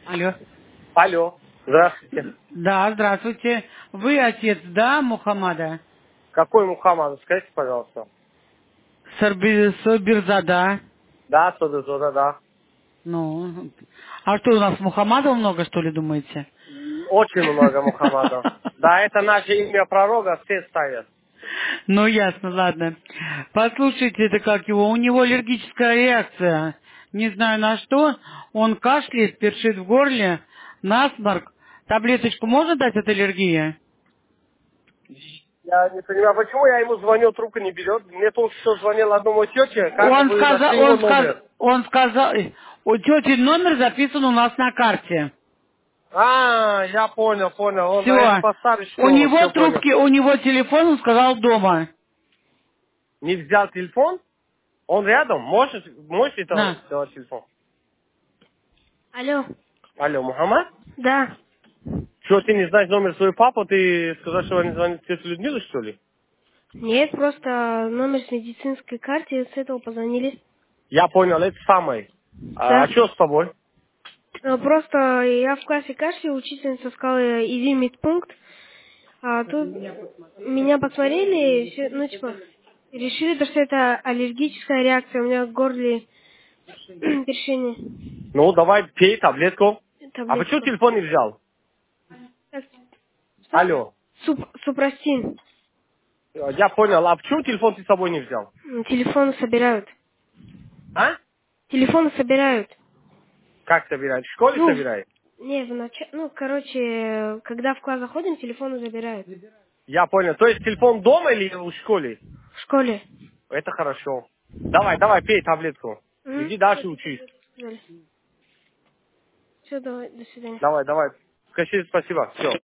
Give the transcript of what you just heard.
Алло. Алло, здравствуйте. Да, здравствуйте. Вы отец, да, Мухаммада? Какой Мухаммад? Скажите, пожалуйста. Собирзада. Да, Содозода, да. Ну, а что, у нас Мухаммадов много, что ли, думаете? Очень много Мухаммадов. Да, это наше имя пророка, все ставят. Ну, ясно, ладно. Послушайте, это как его, у него аллергическая реакция. Не знаю на что. Он кашляет, першит в горле, насморк. Таблеточку можно дать от аллергии? Я не понимаю, почему я ему звоню, трубку не берет. Мне только что звонил одному тете, как Он вы сказал, нашли его номер. у тети номер записан у нас на карте. А, я понял, понял. Он, это Все. по старой У школе, него все понял. трубки, у него телефон, он сказал дома. Не взял телефон? Он рядом? Можешь это На. сделать телефон? Алло. Алло, Мухаммад? Да. Что, ты не знаешь номер своего папы? Ты сказал, что они звонят тете Людмиле, что ли? Нет, просто номер с медицинской карты, с этого позвонили. Я понял, это самое. А Да. что с тобой? Просто я в классе кашляю, учительница сказала, иди в медпункт. А тут меня посмотрели, ну типа, решили, что это аллергическая реакция, у меня в горле першение. Ну, давай пей таблетку. А почему Таблетку. телефон не взял? Так, что? Алло. Супрастин. Я понял, а почему телефон ты с собой не взял? Телефоны собирают. А? Телефоны собирают. Как собирает? В школе Ну, собирает? не, ну, короче, когда в класс заходим, телефоны забирают. Я понял. То есть телефон дома или в школе? В школе. Это хорошо. Давай, давай, пей таблетку. Угу. Иди дальше учись. Все, давай, до свидания. Давай, давай. Скажи спасибо. Все.